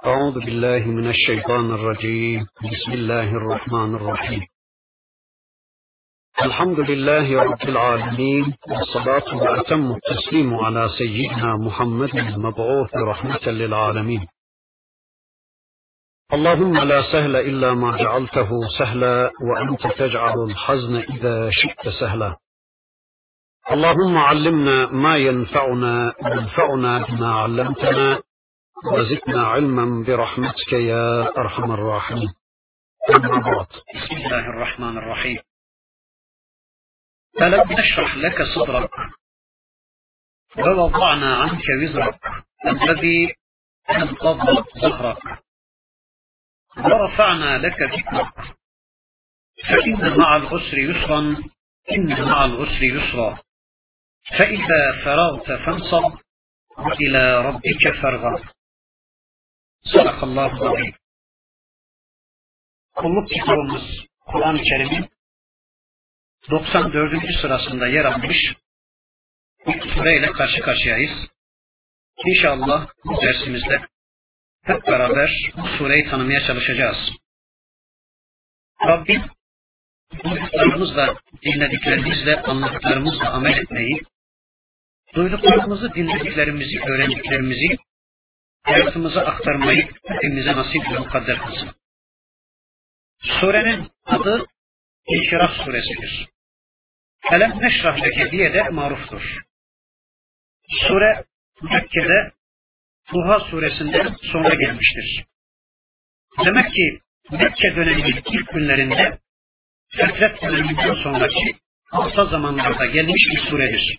أعوذ بالله من الشيطان الرجيم. بسم الله الرحمن الرحيم. الحمد لله رب العالمين، والصلاة وأتم التسليم على سيدنا محمد المبعوث رحمة للعالمين. اللهم لا سهل إلا ما جعلته سهلا، وأنت تجعل الحزن إذا شئت سهلا. اللهم علمنا ما ينفعنا وانفعنا بما علمتنا، وزدنا علما برحمتك يا أرحم الراحمين. أما بعد. بسم الله الرحمن الرحيم. ألم نشرح لك صدرك ووضعنا عنك وزرك الذي أنقض ظهرك ورفعنا لك ذكرك فإن مع العسر يسرا إن مع العسر يسرا فإذا فرغت فانصب وإلى ربك فارغب. Sadakallahu aleyh. Kulluk kitabımız Kur'an-ı Kerim'in 94. sırasında yer almış bir sureyle karşı karşıyayız. İnşallah bu dersimizde hep beraber bu sureyi tanımaya çalışacağız. Rabbim duyduklarımızla, dinlediklerimizle, anladıklarımızla amel etmeyi, duyduklarımızı, dinlediklerimizi, öğrendiklerimizi hayatımıza aktarmayı hepimize nasip ve mukadder kılsın. Surenin adı İnşirah suresidir. Elem neşrah leke diye de maruftur. Sure Mekke'de Duha suresinden sonra gelmiştir. Demek ki Mekke döneminin ilk günlerinde fetret döneminden sonraki orta zamanlarda gelmiş bir suredir.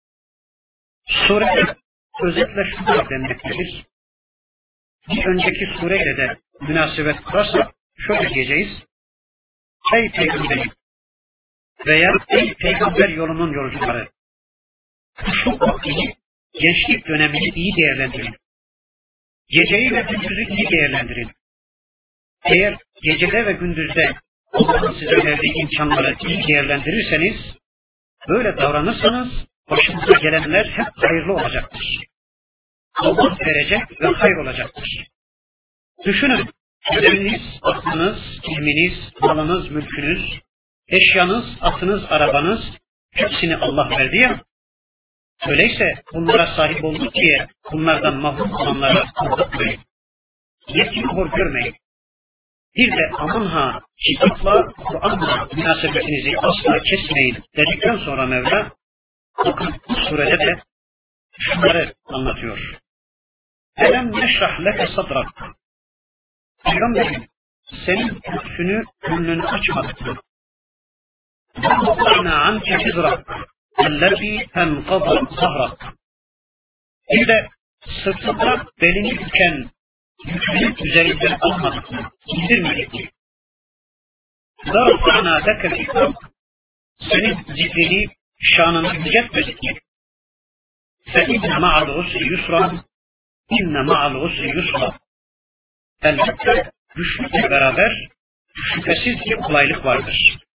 Surede özetle şunlar denmektedir. Bir önceki sureyle de münasebet kurarsak şöyle diyeceğiz. Ey peygamberim veya ey peygamber yolunun yolcuları, şu vaktini, gençlik dönemini iyi değerlendirin. Geceyi ve gündüzü iyi değerlendirin. Eğer gecede ve gündüzde Allah'ın size verdiği imkanları iyi değerlendirirseniz, böyle davranırsanız başınıza gelenler hep hayırlı olacaktır. Allah verecek ve hayır olacaktır. Düşünün, eviniz, aklınız, ilminiz, malınız, mülkünüz, eşyanız, atınız, arabanız, hepsini Allah verdi ya. Öyleyse bunlara sahip olduk diye bunlardan mahrum olanlara aldatmayın. Yetim hor görmeyin. Bir de aman ha, kitapla, Kur'an'la münasebetinizi asla kesmeyin dedikten sonra Mevla, bakın bu surede de şunları anlatıyor. Elem neşrah leke sadrak. Peygamberim, senin üstünü, gönlünü açmadık mı? وَوَضَعْنَا عَنْكَ وِزْرَكَ الَّذ۪ي اَنْقَضَ ظَهْرَكَ. Bir de sırtında belini büken yükünü üzerinden almadık mı? İndirmedik mi? وَرَفَعْنَا لَكَ ذِكْرَكَ. Senin zikrini, şanını yüceltmedik mi? فَاِنَّ مَعَ الْعُسْرِ يُسْرًا İnne ma'al usri yusra. Elbette güçlükle beraber şüphesiz bir kolaylık vardır.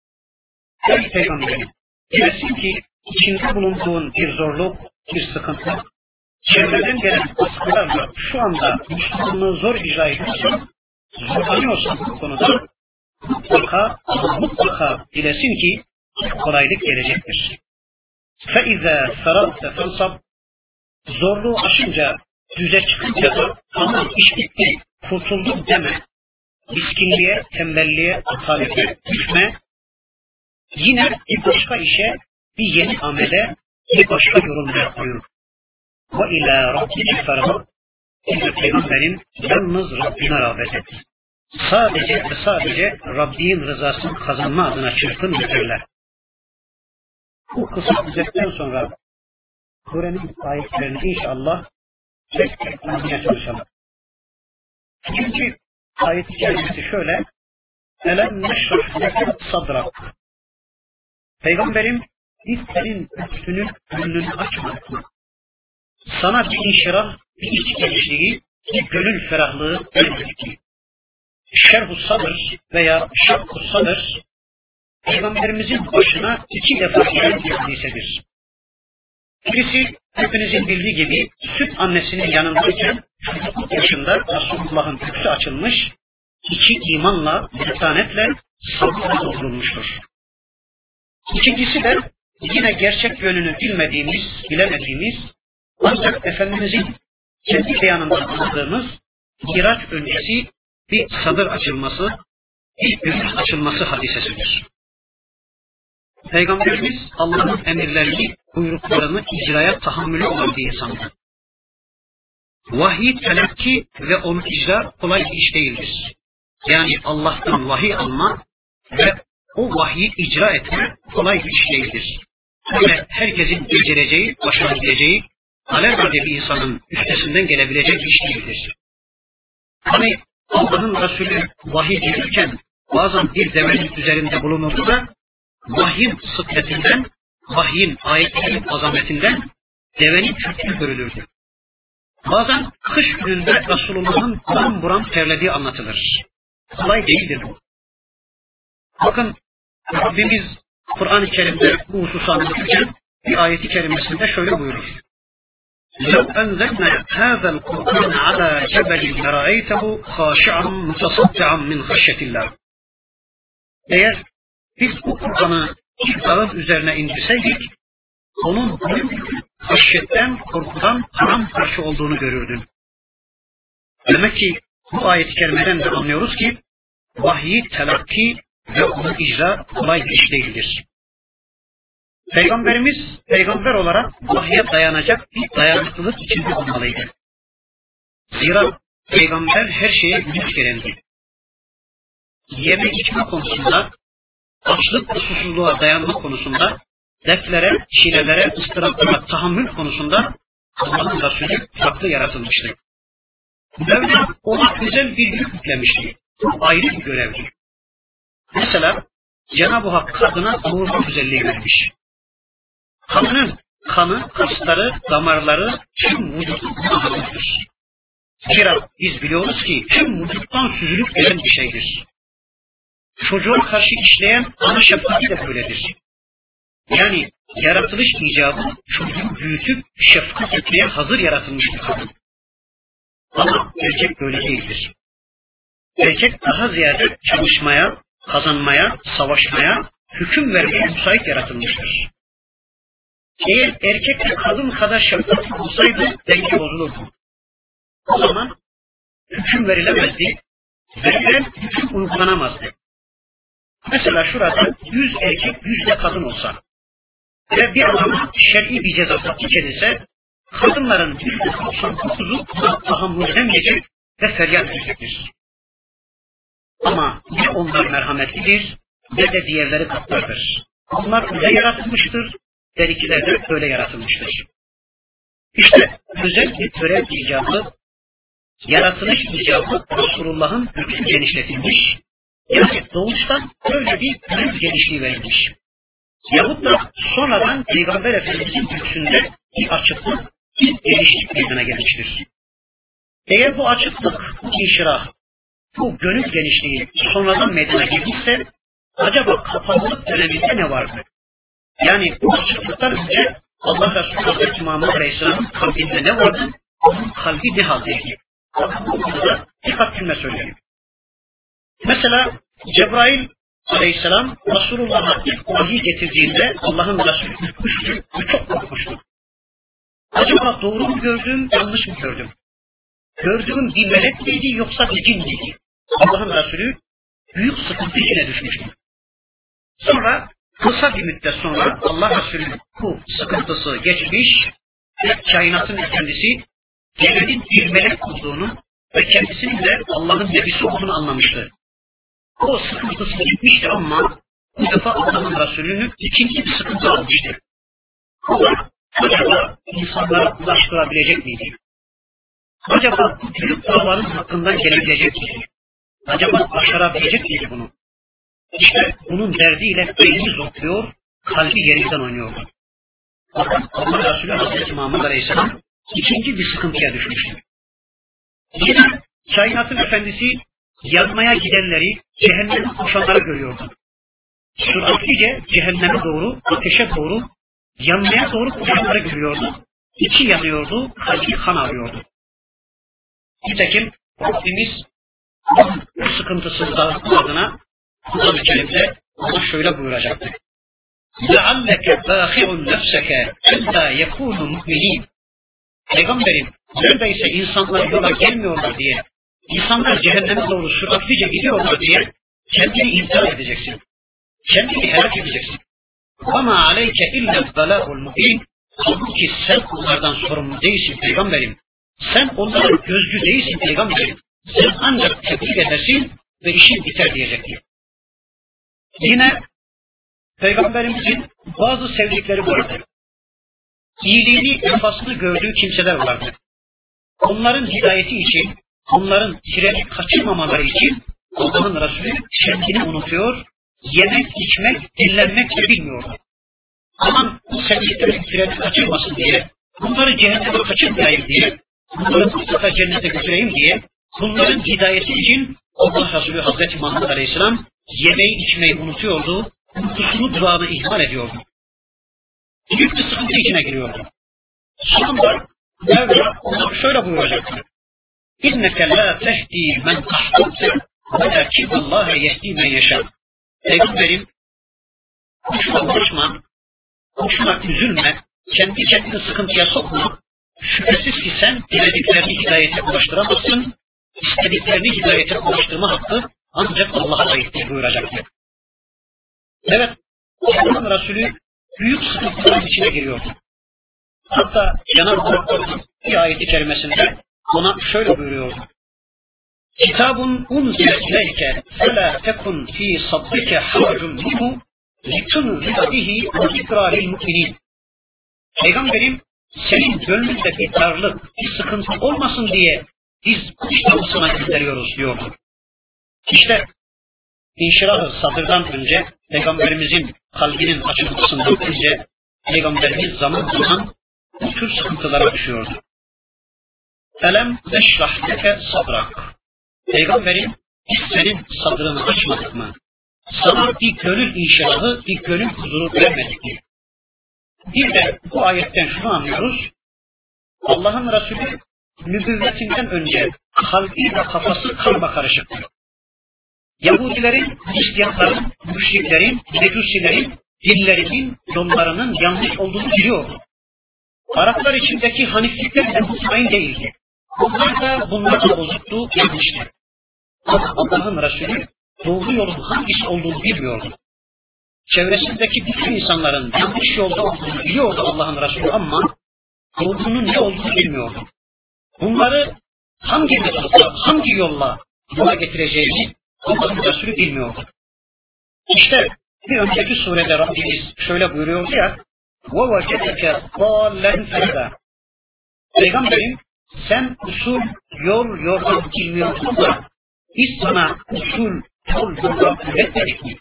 Ey Peygamberim, bilesin ki içinde bulunduğun bir zorluk, bir sıkıntı, çevreden gelen baskılarla şu anda Müslümanlığı zor icra ediyorsan, zorlanıyorsan bu konuda mutlaka bilesin ki kolaylık gelecektir. فَاِذَا فَرَغْتَ فَانْصَبْ. Zorluğu aşınca, düze çıkınca da tamam iş bitti, kurtuldum deme. Miskinliğe, tembelliğe, atalete düşme. Yine bir başka işe, bir yeni amele, bir başka yorumlar koyun. وَاِلَى رَبِّكَ فَرَغَبْ. Peygamberin yalnız Rabbine rağbet et. Sadece ve sadece Rabbin rızasını kazanma adına çırpın yeterler. Bu kısa özetten sonra Kur'an'ın ayetlerini inşallah tek tek anlamaya çalışalım. İkinci ayet-i kerimesi şöyle. Elem neşrah leke sadrak. Peygamberim, biz senin üstünü, gönlünü açmadık mı? Sana bir inşirah, bir iç genişliği, bir gönül ferahlığı vermedik mi? Şerh-u sadr veya şak-u sadr, Peygamberimizin başına iki defa gelen bir hadisedir. Birisi hepinizin bildiği gibi süt annesinin yanındayken çocukluk yaşında Resulullah'ın göğsü açılmış, içi imanla, metanetle, sabırla doldurulmuştur. İkincisi de yine gerçek yönünü bilemediğimiz, ancak Efendimizin kendi beyanından anladığımız Miraç öncesi bir sadır açılması, bir göğüs açılması hadisesidir. Peygamberimiz Allah'ın emirlerini, buyruklarını icraya tahammülü olan bir insandır. Vahiy telakki ve onu icra kolay bir iş değildir. Yani Allah'tan vahiy alma ve o vahiyi icra etme kolay bir iş değildir. Öyle herkesin becereceği, başarabileceği, alelade bir insanın üstesinden gelebileceği bir iş değildir. Hani Allah'ın Resulü vahiy gelirken bazen bir devenin üzerinde bulunurdu da vahyin sıkletinden, vahyin ayetlerin azametinden devenin çöktüğü görülürdü. Bazen kış gününde Resulullah'ın buram buram terlediği anlatılır. Kolay değildir bu. Bakın Rabbimiz Kur'an-ı Kerim'de bu hususu anlatırken bir ayeti kerimesinde şöyle buyurur. لَوْ أَنْزَلْنَا هَذَا الْقُرْآنَ عَلَى جَبَلٍ لَرَأَيْتَهُ خَاشِعًا مُتَصَدِّعًا مِنْ خَشْيَةِ اللّٰهِ. Eğer biz bu Kur'an'ı bir dağın üzerine indirseydik, onun haşyetten, korkudan paramparça olduğunu görürdün. Demek ki bu ayet-i kerimeden de anlıyoruz ki vahyi telakki ve onu icra kolay bir iş değildir. Peygamberimiz peygamber olarak vahye dayanacak bir dayanıklılık içinde olmalıydı. Zira peygamber her şeye güç gelendi. Yeme içme konusunda, açlık ve susuzluğa dayanma konusunda, dertlere, çilelere, ıstıraplara tahammül konusunda Allah'ın Resulü farklı yaratılmıştı. Mevla ona güzel bir yük yüklemişti. Bu ayrı bir görevdi. Mesela Cenab-ı Hak kadına doğurma güzelliği vermiş. Kadının kanı, kasları, damarları tüm vücuduna hazırdır. Zira biz biliyoruz ki tüm vücuttan süzülüp gelen bir şeydir. Çocuğa karşı işleyen ana şefkati de böyledir. Yani yaratılış icabı çocuğu büyütüp şefkat etmeye hazır yaratılmış bir kadın. Ama erkek böyle değildir. Erkek daha ziyade çalışmaya, kazanmaya, savaşmaya, hüküm vermeye müsait yaratılmıştır. Eğer erkek de kadın kadar şefkatli olsaydı denge bozulurdu. O zaman hüküm verilemezdi, verilen hüküm uygulanamazdı. Mesela şurada 100 erkek 100 de kadın olsa ve bir adama şer'i bir ceza tatbik edilse, kadınların %99'u buna tahammül edemeyecek ve feryat edecektir. Ama ne onlar merhametlidir ne de diğerleri katlardır. Onlar öyle yaratılmıştır, derikiler de öyle yaratılmıştır. İşte özel bir görev icabı, yaratılış icabı Resulullah'ın göğsü genişletilmiş, yani doğuştan öyle bir göğüs genişliği verilmiş. Yahut da sonradan Peygamber Efendimiz'in göğsünde bir açıklık, bir genişlik meydana gelmiştir. Eğer bu açıklık, bu inşirah, bu gönül genişliği sonradan meydana gelmişse, acaba kapalılık döneminde ne vardı? Yani bu açıklıktan önce Allah Resulü Hazreti Muhammed Aleyhisselam'ın kalbinde ne vardı? Onun kalbi ne haldeydi? Bu konuda birkaç cümle söyleyeyim. Mesela Cebrail Aleyhisselam Resulullah'a ilk vahiy getirdiğinde Allah'ın Resulü ürkmüştü ve çok korkmuştu. Acaba doğru mu gördüm, yanlış mı gördüm? Gördüğüm bir melek miydi yoksa bir cin miydi? Allah'ın Resulü büyük sıkıntı içine düşmüştü. Sonra kısa bir müddet sonra Allah Resulü'nün bu sıkıntısı geçmiş ve kainatın efendisi gelenin bir melek olduğunu ve kendisinin de Allah'ın nebisi olduğunu anlamıştı. O sıkıntısı gitmişti ama bu defa Allah'ın Resulü'nün ikinci bir sıkıntı almıştı. O da acaba insanlara ulaştırabilecek miydi? Acaba bu büyük dağların hakkından gelebilecek miydi? Acaba başarabilecek miydi bunu? İşte bunun derdiyle beyni zopluyor, kalbi yerinden oynuyordu. Fakat Allah Resulü Hazreti Muhammed Aleyhisselam ikinci bir sıkıntıya düşmüştü. Yine kainatın efendisi yanmaya gidenleri, cehenneme koşanları görüyordu. Süratlice cehenneme doğru, ateşe doğru, yanmaya doğru koşanları görüyordu. içi yanıyordu, kalbi kan ağrıyordu. Nitekim Rabbimiz bu sıkıntısız dağıtma adına Kur'an-ı Kerim'de ona şöyle buyuracaktı. لَعَلَّكَ بَاخِعُ نَفْسَكَ اَلَّا يَكُونُ مُؤْمِنِينَ. Peygamberim, neredeyse insanlar yola gelmiyorlar diye, insanlar cehenneme doğru süratlice gidiyorlar diye kendini intihar edeceksin. Kendini helak edeceksin. وَمَا عَلَيْكَ اِلَّا الْبَلَاءُ الْمُبِينَ. Halbuki sen onlardan sorumlu değilsin Peygamberim. Sen onların gözcü değilsin Peygamberim. Sen ancak tebliğ edersin ve işin biter diyecektir. Yine Peygamberimizin bazı sevdikleri vardı. İyiliğini, vefasını gördüğü kimseler vardı. Onların hidayeti için, onların treni kaçırmamaları için Allah'ın Resulü kendini unutuyor, yemek, içmek, dinlenmek de bilmiyordu. Aman bu sevdiklerin treni kaçırmasın diye, bunları cehenneme kaçırmayayım diye, bunları mutlaka cennete götüreyim diye, bunların hidayeti için Allah Resulü Hazreti Muhammed Aleyhisselam yemeği, içmeyi unutuyordu, uykusunu, duanı ihmal ediyordu. Büyük bir sıkıntı içine giriyordu. Sonunda Mevla ona şöyle buyuracaktı. İnneke la tehdi men ahbabte velakin Allah yehdi men yeşâ. Peygamberim, boşuna uğraşma, boşuna üzülme, kendi kendini sıkıntıya sokma. Şüphesiz ki sen dilediklerini hidayete ulaştıramazsın, istediklerini hidayete ulaştırma hakkı ancak Allah'a aittir buyuracaktı. Evet, Allah'ın Resulü büyük sıkıntıların içine giriyordu. Hatta Cenab-ı Hak bir ayet-i kerimesinde ona şöyle buyuruyordu. Kitabun unzile ileyke felâ tekun fî saddike harcun minhu litunzile bihi ve zikra lil mu'minin. Peygamberim, senin gönlünde bir darlık, bir sıkıntı olmasın diye biz bu kitabı sana gönderiyoruz diyordu. İşte İnşirah-ı sadırdan önce, Peygamberimizin kalbinin açılmasından önce, Peygamberimiz zaman zaman bu tür sıkıntılara düşüyordu. Elem neşrah leke sadrak. Peygamberim, biz senin sadrını açmadık mı? Sana bir gönül inşirahı, bir gönül huzuru vermedik mi? Bir de bu ayetten şunu anlıyoruz. Allah'ın Resulü nübüvvetinden önce kalbi ve kafası karmakarışıktı. Yahudilerin, Hristiyanların, müşriklerin, mecusilerin, dinlerinin, yollarının yanlış olduğunu biliyordu. Araplar içindeki haniflikler de mutmain değildi. Onlar da bunlarla bozuktu, yanlıştı. Ama Allah'ın Resulü doğru yolun hangisi olduğunu bilmiyordu. Çevresindeki bütün insanların yanlış yolda olduğunu biliyordu Allah'ın Resulü ama doğrunun ne olduğunu bilmiyordu. Bunları hangi metotla, hangi yolla yola getireceğini Allah'ın Resulü bilmiyordu. İşte bir önceki surede Rabbimiz şöyle buyuruyordu ya, وَوَجَدَكَ ضَالًا فَهَدَى. Peygamberim, sen usul, yol, yordan bilmiyorsun da biz sana usul, yol, yordan öğretmedik mi?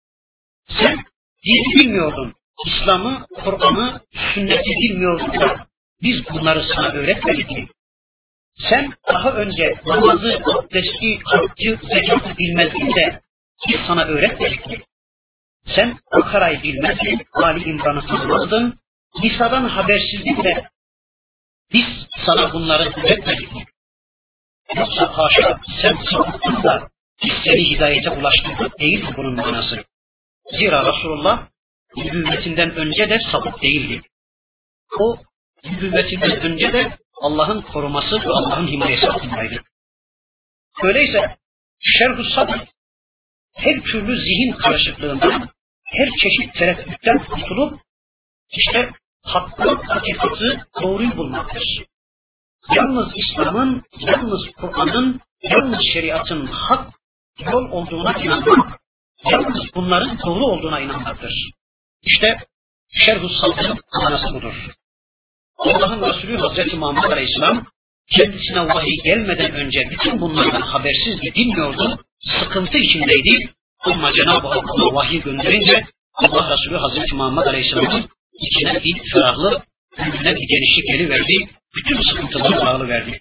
Sen dini bilmiyordun, İslam'ı, Kur'an'ı, sünneti bilmiyordun da biz bunları sana öğretmedik mi? Sen daha önce namazı, abdesti, haccı, zekatı bilmezdin de biz sana öğretmedik mi? Sen Bakara'yı bilmezdin, Ali İmran'ı tanımazdın, Nisa'dan habersizdin de biz sana bunları öğretmedik mi? Yoksa haşa sen sapıttın da biz seni hidayete ulaştırdık değil bunun manası. Zira Resulullah nübüvvetinden önce de sapık değildi. O nübüvvetinden önce de Allah'ın koruması ve Allah'ın himayesi altındaydı. Öyleyse şerh-ü sadr her türlü zihin karışıklığından, her çeşit tereddütten kurtulup işte hakkı, hakikati, doğruyu bulmaktır. Yalnız İslam'ın, yalnız Kur'an'ın, yalnız şeriatın hak yol olduğuna inanmak, yalnız bunların doğru olduğuna inanmaktır. İşte şerh-ü sadr'ın manası budur. Allah'ın Resulü Hazreti Muhammed Aleyhisselam kendisine vahiy gelmeden önce bütün bunlardan habersizdi, bilmiyordu, sıkıntı içindeydi. Ama Cenab-ı Hak ona vahiy gönderince Allah Resulü Hazreti Muhammed Aleyhisselam'ın içine bir ferahlık, önüne bir genişlik geliverdi, bütün sıkıntıları dağılıverdi.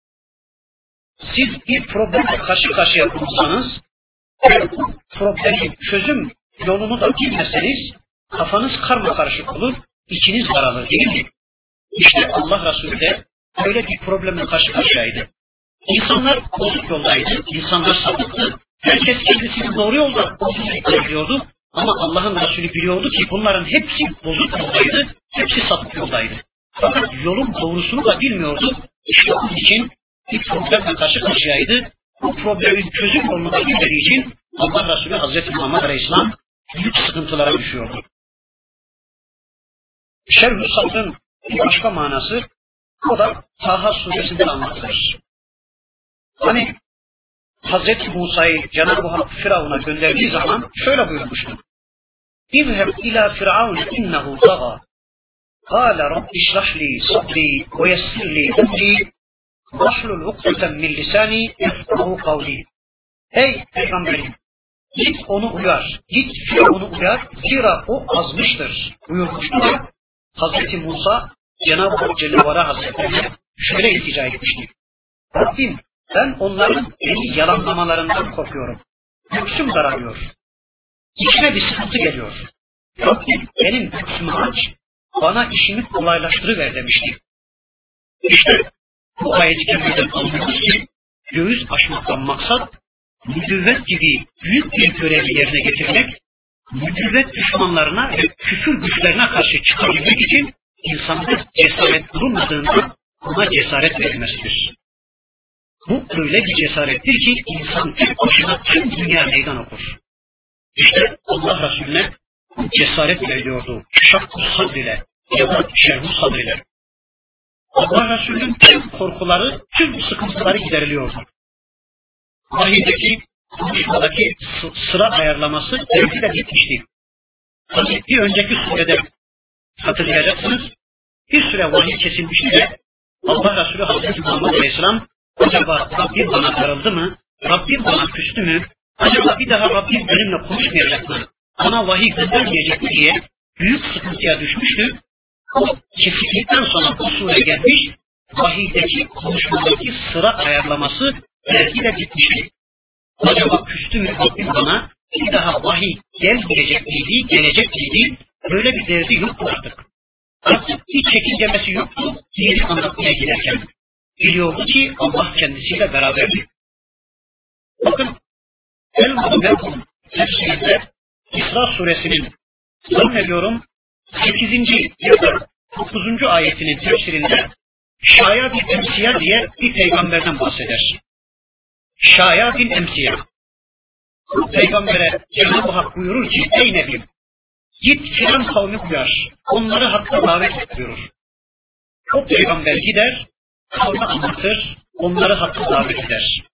Siz bir problemle karşı karşıya bulunsanız ve bu problemin çözüm yolunu da bilmeseniz kafanız karmakarışık olur, içiniz daralır değil mi? İşte Allah Resulü de öyle bir problemle karşı karşıyaydı. İnsanlar bozuk yoldaydı, insanlar sapıktı. Herkes kendisini doğru yolda olduğunu ama Allah'ın Resulü biliyordu ki bunların hepsi bozuk yoldaydı, hepsi sapık yoldaydı. Fakat yolun doğrusunu da bilmiyordu. İşte onun için bir problemle karşı karşıyaydı. Bu problemin çözüm yolunu da bilmediği için Allah Resulü Hazreti Muhammed Aleyhisselam büyük sıkıntılara düşüyordu. Şerh-ü Sadr'ın bir başka manası o da Taha suresinde anlatılır. Hani Hazreti Musa'yı Cenab-ı Hak Firavun'a gönderdiği zaman şöyle buyurmuştu. İzheb ila Firavun innehu taga. Kâle Rabbi şrahli sadri ve yessirli emri vahlul ukdeten min lisani yefkahu kavli. Ey Peygamberim! Git onu uyar, git Firavun'u uyar, zira o azmıştır buyurmuştu da Hazreti Musa Cenab-ı Hak Celle ve Ala Hazretlerine şöyle iltica etmişti. Rabbim, ben onların beni yalanlamalarından korkuyorum. Göksüm daralıyor. İçime bir sıkıntı geliyor. Rabbim benim göksümü aç, bana işimi kolaylaştırıver demişti. İşte bu ayet-i kerimeden anlıyoruz ki göğüs açmaktan maksat nübüvvet gibi büyük bir görevi yerine getirmek, nübüvvet düşmanlarına ve küfür güçlerine karşı çıkabilmek için insanda cesaret bulunmadığında ona cesaret verilmesidir. Bu öyle bir cesarettir ki insan tek başına tüm dünya meydan okur. İşte Allah Resulüne bu cesaret veriyordu. Şakku sadr ile ya da şerhu sadr ile. Allah Resulü'nün tüm korkuları, tüm sıkıntıları gideriliyordu. Vahiydeki, konuşmadaki sıra ayarlaması belki de bitmişti. Tabii bir önceki surede hatırlayacaksınız, bir süre vahiy kesilmişti de Allah Resulü Hazreti Muhammed Aleyhisselam acaba Rabbim bana darıldı mı? Rabbim bana küstü mü? Acaba bir daha Rabbim benimle konuşmayacak mı? Bana vahiy göndermeyecek mi diye büyük sıkıntıya düşmüştü. O kesiklikten sonra bu sure gelmiş, vahiydeki konuşmadaki sıra ayarlaması belki de bitmişti. Acaba küstü mü Rabbim bana? Bir daha vahiy gelmeyecek miydi, gelecek miydi? Böyle bir derdi yoktu artık. Artık hiç çekincemesi yoktu, dini anlatmaya giderken. Biliyordu ki Allah kendisiyle beraberdi. Bakın, El-Muhammed tefsirinde İsra suresinin zannediyorum 8. ya da 9. ayetinin tefsirinde Şaya bin Emsiya diye bir peygamberden bahseder. Şaya bin Emsiya. Bu peygambere Cenab-ı Hak buyurur ki ey Nebim, git filan kavmi uyar, onları hakka davet et buyurur. O peygamber gider, kavmi anlatır, onları hakka davet eder.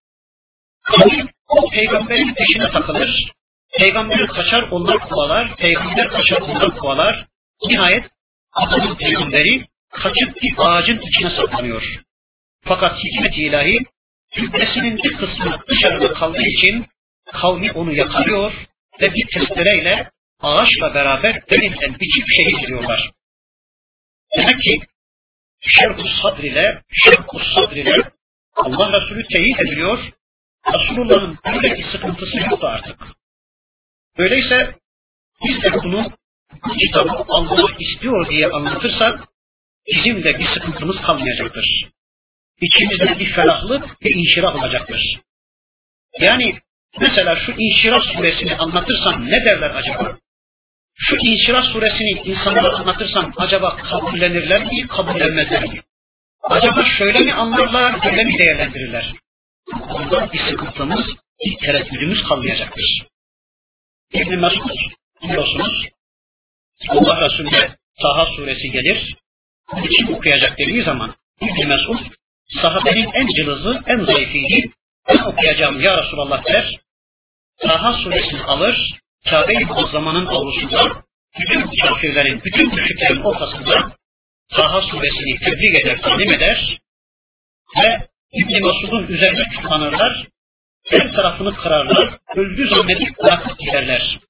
Kavmi o peygamberin peşine takılır, peygamber kaçar onlar kovalar, peygamber kaçar onlar kovalar. Nihayet adamın peygamberi kaçıp bir ağacın içine saklanıyor. Fakat hikmet-i ilahi cübbesinin bir kısmı dışarıda kaldığı için kavmi onu yakalıyor ve bir testereyle ağaçla beraber derinden biçip şehit ediyorlar. Demek ki Şerh-ü Sadr ile Allah Resulü teyit ediliyor, Resulullah'ın böyle bir sıkıntısı yoktu artık. Öyleyse biz de bunu bu kitabı Allah istiyor diye anlatırsak bizim de bir sıkıntımız kalmayacaktır. İçimizde bir ferahlık ve inşirah olacaktır. Yani mesela şu İnşirah suresini anlatırsam ne derler acaba? Şu İnşirah suresini insanlara anlatırsam acaba kabullenirler mi, kabullenmezler mi? Acaba şöyle mi anlarlar, böyle mi değerlendirirler? Ondan bir sıkıntımız, bir tereddüdümüz kalmayacaktır. İbn-i Mesud biliyorsunuz, Allah Resulü'ne Taha suresi gelir, için okuyacak dediği zaman İbn-i Mesud, sahabenin en cılızı, en zayıfiydi, ben okuyacağım ya Resulallah der, Taha suresini alır, Kabe-i Muazzama'nın avlusunda, bütün kafirlerin, bütün müşriklerin ortasında Taha suresini tebliğ eder, talim eder ve İbn-i Mesud'un üzerine tutanırlar, her tarafını kırarlar, öldü zannedip bırakıp giderler.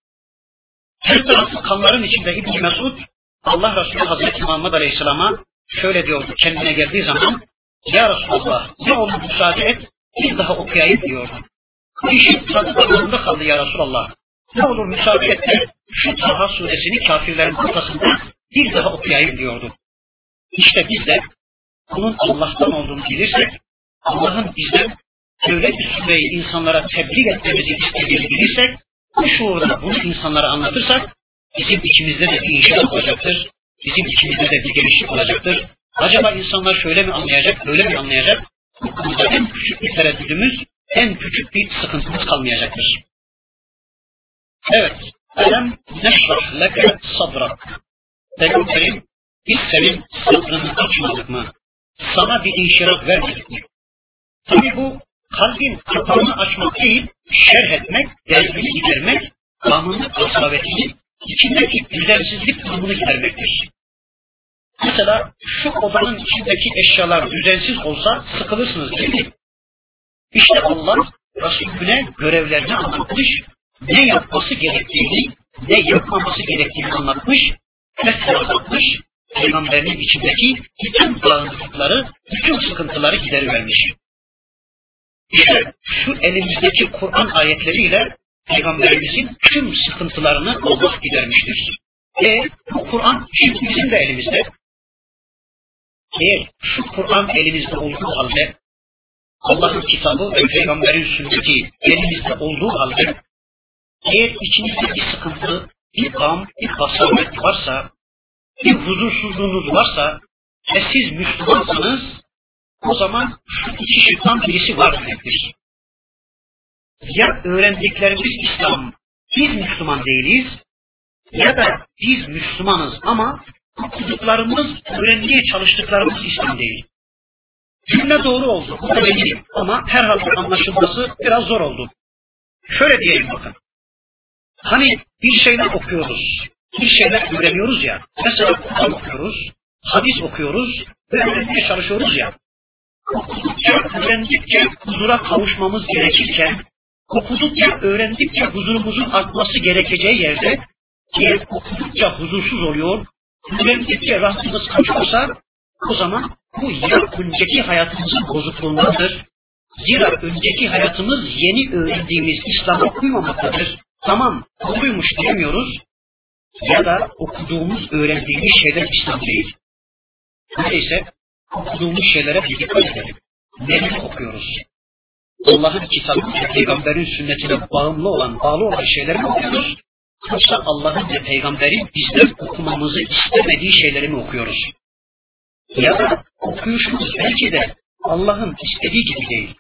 Her tarafı kanların içinde İbn-i Mesud, Allah Resulü Hazreti Muhammed Aleyhisselam'a şöyle diyordu kendine geldiği zaman, ya Resulallah ne olur müsaade et, bir daha okuyayım diyordu. İşin tadı damağında kaldı ya Resulallah. Ne olur müsaade et de şu Taha suresini kafirlerin ortasında bir daha okuyayım diyordu. İşte biz de bunun Allah'tan olduğunu bilirsek, Allah'ın bizden öyle bir sureyi insanlara tebliğ etmemizi istediğini bilirsek, bu şuurda bunu insanlara anlatırsak, bizim içimizde de bir inşaat olacaktır, bizim içimizde de bir gelişim olacaktır. Acaba insanlar şöyle mi anlayacak, böyle mi anlayacak? Burada en küçük bir tereddüdümüz, en küçük bir sıkıntımız kalmayacaktır. Evet, elem neşrah leke sadrak. Peygamberim, biz senin sadrını açmadık mı? Sana bir inşirah vermedik mi? Tabi bu, kalbin kapağını açmak değil, şerh etmek, derdini gidermek, gamını, kasavetini, içindeki düzensizlik durumunu gidermektir. Mesela şu odanın içindeki eşyalar düzensiz olsa sıkılırsınız değil mi? İşte Allah Resulüne görevlerini anlatmış, ne yapması gerektiğini, ne yapmaması gerektiğini anlatmış, mesela anlatmış, Peygamberinin içindeki bütün dağınıklıkları, bütün sıkıntıları giderivermiş. İşte şu elimizdeki Kur'an ayetleriyle Peygamberimizin tüm sıkıntılarını Allah gidermiştir. Bu Kur'an şimdi bizim de elimizde. Eğer şu Kur'an elimizde olduğu halde, Allah'ın kitabı ve Peygamberin sünneti elimizde olduğu halde, eğer içinizde bir sıkıntı, bir gam, bir kasavet varsa, bir huzursuzluğunuz varsa ve siz Müslümansanız, o zaman şu iki şıktan birisi var demektir. Ya öğrendiklerimiz İslam, biz Müslüman değiliz, ya da biz Müslümanız ama okuduklarımız, öğrenmeye çalıştıklarımız İslam değil. Cümle doğru oldu, bu da eminim ama herhalde anlaşılması biraz zor oldu. Şöyle diyeyim bakın. Hani bir şeyler okuyoruz, bir şeyler öğreniyoruz ya, mesela Kur'an okuyoruz, hadis okuyoruz, öğrenmeye çalışıyoruz ya. Okudukça, öğrendikçe huzura kavuşmamız gerekirken, okudukça, öğrendikçe huzurumuzun artması gerekeceği yerde, eğer okudukça huzursuz oluyor, öğrendikçe rahatımız kaçıyorsa, o zaman bu ya önceki hayatımızın bozukluğundadır. Zira önceki hayatımız yeni öğrendiğimiz İslam'a uymamaktadır. Tamam, doğruymuş diyemiyoruz. Ya da okuduğumuz, öğrendiğimiz şeyler İslam değil. Öyleyse okuduğumuz şeylere bir dikkat edelim. Neleri okuyoruz? Allah'ın kitabı ve Peygamberin sünnetine bağlı olan şeyleri mi okuyoruz? Yoksa Allah'ın ve Peygamberin bizden okumamızı istemediği şeyleri mi okuyoruz? Ya da okuyuşumuz belki de Allah'ın istediği gibi değil.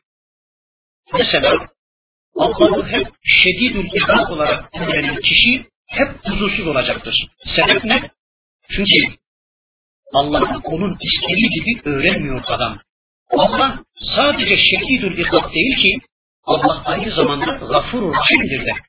Mesela Allah'ı hep şedidül ihlas olarak öğrenen kişi hep huzursuz olacaktır. Sebep ne? Çünkü Allah onun istediği gibi öğrenmiyor adam. Allah sadece şedidül ihlas değil ki Allah aynı zamanda gafurur rahimdir de.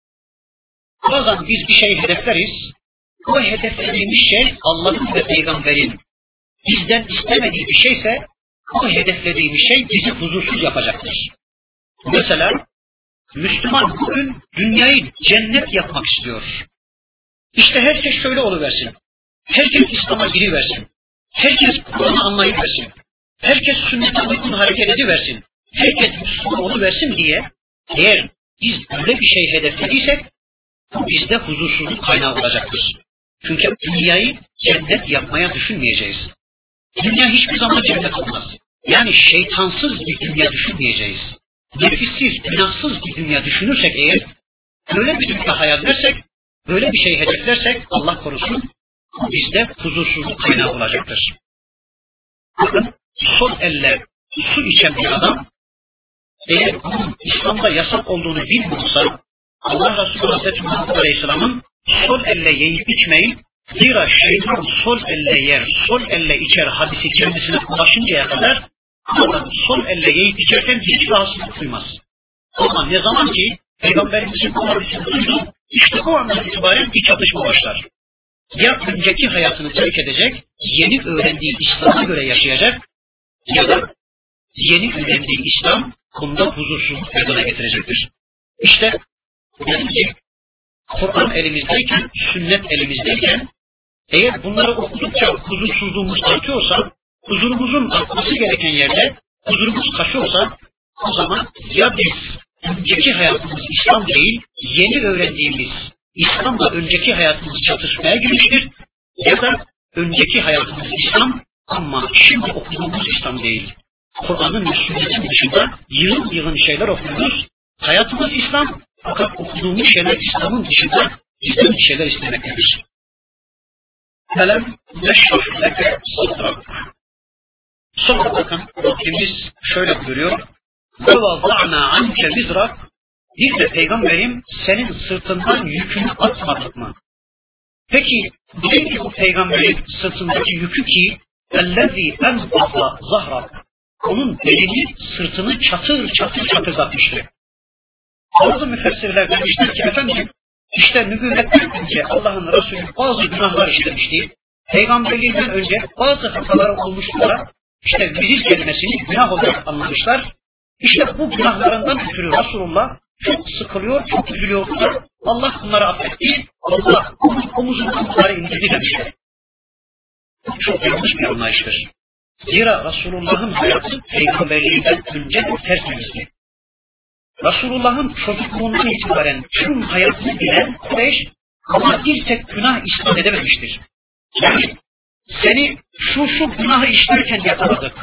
Bazen biz bir şey hedefleriz, o hedeflediğimiz şey Allah'ın ve Peygamberin bizden istemediği bir şeyse o hedeflediğimiz şey bizi huzursuz yapacaktır. Mesela Müslüman bugün dünyayı cennet yapmak istiyor. İşte herkes şöyle oluversin. Herkes İslam'a giriversin. Herkes Kur'an'ı anlayıversin. Herkes sünnete uygun hareket ediversin. Herkes Müslüman oluversin diye eğer biz böyle bir şey hedeflediysek bu bizde huzursuzluk kaynağı olacaktır. Çünkü dünyayı cennet yapmaya düşünmeyeceğiz. Dünya hiçbir zaman cennet olmaz. Yani şeytansız bir dünya düşünmeyeceğiz. Nefissiz, günahsız bir dünya düşünürsek eğer, böyle bir dünya hayal edersek, böyle bir şey hedeflersek Allah korusun, bizde huzursuzluk kaynağı olacaktır. Bakın, sol elle su içen bir adam, eğer bunun İslam'da yasak olduğunu bilmiyorsa, Allah Resulü Hazreti Muhammed Aleyhisselam'ın sol elle yiyip içmeyin, zira şeytan sol elle yer, sol elle içer hadisi kendisine ulaşıncaya kadar, adam sol elle yiyip içerken hiç rahatsızlık duymaz. Ama ne zaman ki Peygamberimizin bu hadisini duydu, işte o andan itibaren bir çatışma başlar. Ya önceki hayatını terk edecek, yeni öğrendiği İslam'a göre yaşayacak, ya da yeni öğrendiği İslam bunda huzursuzluk meydana getirecektir. İşte dedim ki, Kur'an elimizdeyken, sünnet elimizdeyken, eğer bunları okudukça huzursuzluğumuz artıyorsa, huzurumuzun artması gereken yerde huzurumuz kaçıyorsa, o zaman ya biz önceki hayatımız İslam değil, yeni öğrendiğimiz İslam'la önceki hayatımız çatışmaya girmiştir, ya da önceki hayatımız İslam, Ama şimdi okuduğumuz İslam değil. Kur'an'ın ve sünnetin dışında yığın yığın şeyler okuyoruz. Hayatımız İslam, fakat okuduğumuz şeyler İslam'ın dışında bizden bir şeyler istemektedir. Elem neşrah leke sadrak. Sonra bakın Rabbimiz şöyle buyuruyor. Ve vaza'na anke vizrak. Bir de peygamberim senin sırtından yükünü atmadık mı? Peki neydi bu peygamberin sırtındaki yükü ki ellezî enfaza zahrak. Onun belini, sırtını çatır çatır çatırdatmıştı. Bazı müfessirler demişler ki efendim, işte nübüvvetten önce Allah'ın Resulü bazı günahlar işlemişti. Peygamberliğinden önce bazı hatalar olmuşlar. İşte vizir kelimesini günah olarak anlamışlar. İşte bu günahlarından ötürü Resulullah çok sıkılıyor, çok üzülüyordu. Allah bunları affetti. Allah omuzundan bunları indirdi demişler. Çok yanlış bir anlayıştır. Zira Resulullah'ın hayatı peygamberliğinden önce tertemizdi. Resulullah'ın çocukluğundan itibaren tüm hayatını bilen Kureyş ama bir tek günah ispat edememiştir. Yani seni şu günahı işlerken yakaladık.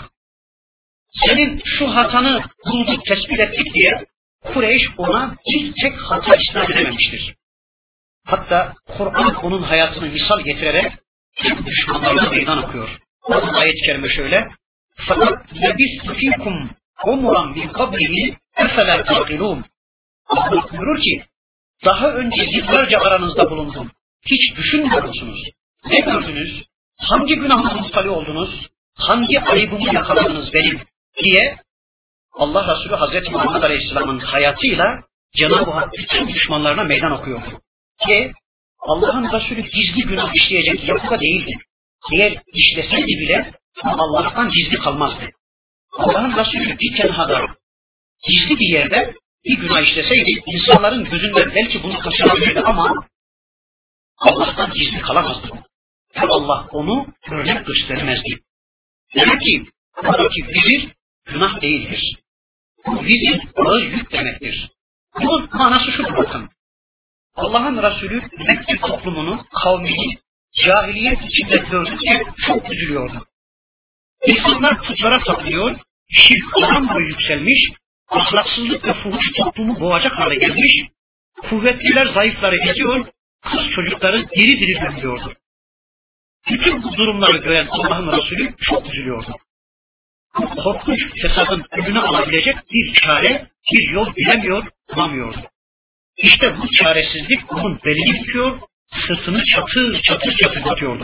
Senin şu hatanı bulduk, tespit ettik diye Kureyş ona bir tek hata ispat edememiştir. Hatta Kur'an onun hayatını misal getirerek düşmanlarına meydan okuyor. Ayet-i kerime şöyle. Fakat lebis fikum umuran min kablihi efela taqilun. Allah buyurur ki daha önce yıllarca aranızda bulundum. Hiç düşünmüyor musunuz? Ne gördünüz? Hangi günahına muttali oldunuz? Hangi ayıbımı yakaladınız benim? Diye Allah Resulü Hazreti Muhammed Aleyhisselam'ın hayatıyla Cenab-ı Hak bütün düşmanlarına meydan okuyor. Ki Allah'ın Resulü gizli günah işleyecek yapıda değildi. Eğer işleseydi bile Allah'tan gizli kalmazdı. Allah'ın Resulü bir tenhada, gizli bir yerde bir günah işleseydi insanların gözünden belki bunu kaçırabilirdi ama Allah'tan gizli kalamazdı. Ve Allah onu örnek göstermezdi. Demek ki buradaki vizir günah değildir. Bu vizir ağır yük demektir. Bunun manası şudur bakın. Allah'ın Resulü Mekke toplumunu, kavmini cahiliyet içinde gördükçe çok üzülüyordu. İnsanlar putlara tapınıyor, şirk oran boyu yükselmiş, ahlaksızlık ve fuhuş toplumu boğacak hale gelmiş, kuvvetliler zayıfları eziyor, kız çocukları diri diri gömüyordu. Bütün bu durumları gören Allah'ın Resulü çok üzülüyordu. Bu korkunç fesadın önüne alabilecek bir çare, bir yol bilemiyor, bulamıyordu. İşte bu çaresizlik onun belini büküyor, sırtını çatır çatır çatırdatıyordu.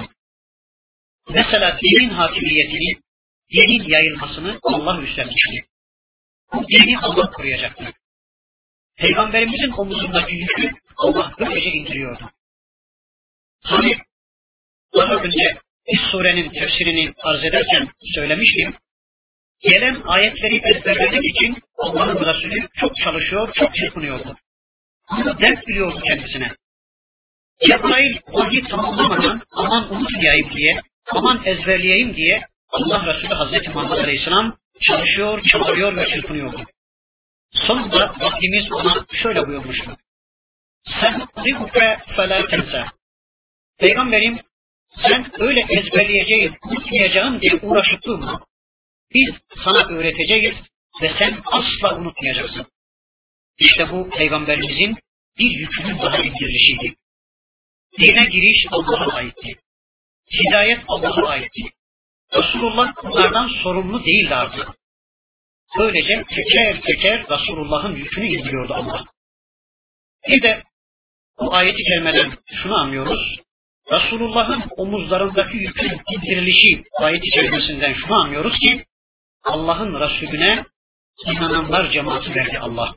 Mesela dinin hakimiyetini, dinin yayılmasını Allah üstlenmişti. Bu dini Allah koruyacaktı. Peygamberimizin omuzundaki yükü Allah böylece indiriyordu. Hani daha önce bir surenin tefsirini arz ederken söylemiştim, gelen ayetleri ezberlemek için Allah'ın Resulü çok çalışıyor, çok çırpınıyordu. Bunu dert biliyordu kendisine. Cebrail vahiy tamamlamadan aman unutmayayım diye, aman ezberleyeyim diye Allah Resulü Hazreti Muhammed Aleyhisselam çalışıyor, çabalıyor ve çırpınıyordu. Sonunda Rabbimiz ona şöyle buyurmuştu. Sen ribuke felâ tense. Peygamberim sen öyle ezberleyeceğim, unutmayacağım diye uğraşıp durma. Biz sana öğreteceğiz ve sen asla unutmayacaksın. İşte bu Peygamberimizin bir yükünün daha indirilişiydi. Dine giriş Allah'a aitti. Hidayet Allah'a aitti. Resulullah bunlardan sorumlu değildi artık. Böylece teker teker Resulullah'ın yükünü indiriyordu Allah. Bir de bu ayeti kerimeden şunu anlıyoruz. Resulullah'ın omuzlarındaki yükün indirilişi ayeti kerimesinden şunu anlıyoruz ki Allah'ın Resulüne inananlar cemaati verdi Allah.